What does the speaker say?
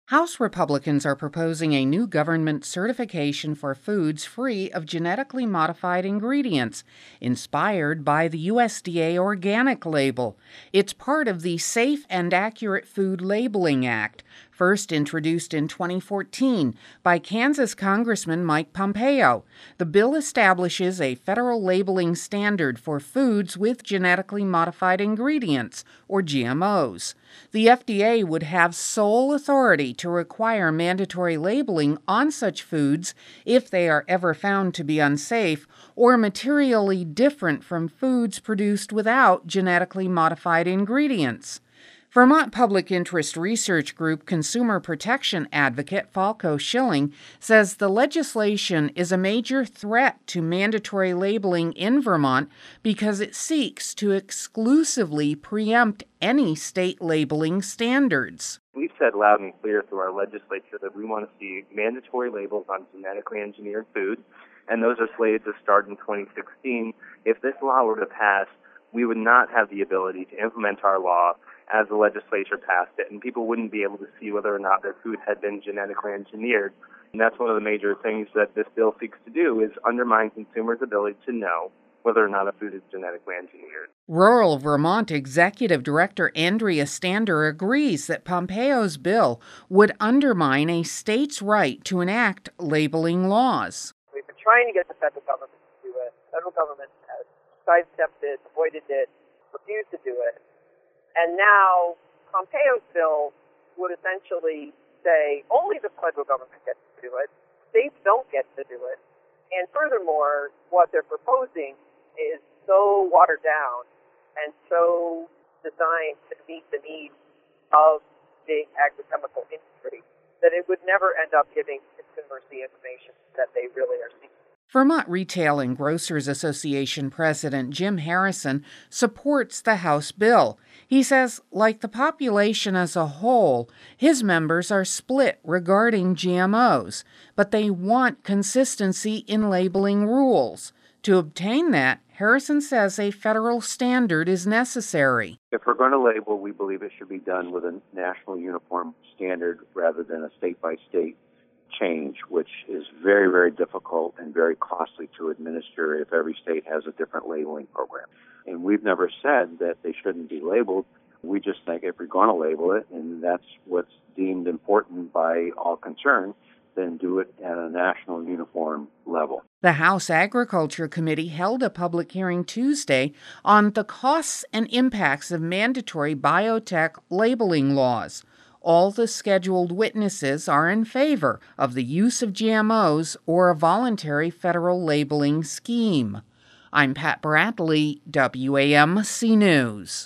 House Republicans are proposing a new government certification for foods free of genetically modified ingredients, inspired by the USDA organic label. It's part of the Safe and Accurate Food Labeling Act, first introduced in 2014 by Kansas Congressman Mike Pompeo. The bill establishes a federal labeling standard for foods with genetically modified ingredients, or GMOs. The FDA would have sole authority to require mandatory labeling on such foods if they are ever found to be unsafe or materially different from foods produced without genetically modified ingredients. Vermont Public Interest Research Group consumer protection advocate Falco Schilling says the legislation is a major threat to mandatory labeling in Vermont because it seeks to exclusively preempt any state labeling standards. We've said loud and clear through our legislature that we want to see mandatory labels on genetically engineered foods, and those are slated to start in 2016. If this law were to pass, we would not have the ability to implement our law as the legislature passed it, and people wouldn't be able to see whether or not their food had been genetically engineered. And that's one of the major things that this bill seeks to do, is undermine consumers' ability to know whether or not a food is genetically engineered. Rural Vermont Executive Director Andrea Stander agrees that Pompeo's bill would undermine a state's right to enact labeling laws. We've been trying to get the federal government to do it. The federal government has sidestepped it, avoided it, refused to do it. And now Pompeo's bill would essentially say only the federal government gets to do it. States don't get to do it. And furthermore, what they're proposing is so watered down and so designed to meet the needs of the agrochemical industry that it would never end up giving consumers the information that they really are seeking. Vermont Retail and Grocers Association President Jim Harrison supports the House bill. He says, like the population as a whole, his members are split regarding GMOs, but they want consistency in labeling rules. To obtain that, Harrison says a federal standard is necessary. If we're going to label, we believe it should be done with a national uniform standard rather than a state-by-state change, which is very, very difficult and very costly to administer if every state has a different labeling program. And we've never said that they shouldn't be labeled. We just think if we're going to label it, and that's what's deemed important by all concerned, then do it at a national uniform level. The House Agriculture Committee held a public hearing Tuesday on the costs and impacts of mandatory biotech labeling laws. All the scheduled witnesses are in favor of the use of GMOs or a voluntary federal labeling scheme. I'm Pat Bradley, WAMC News.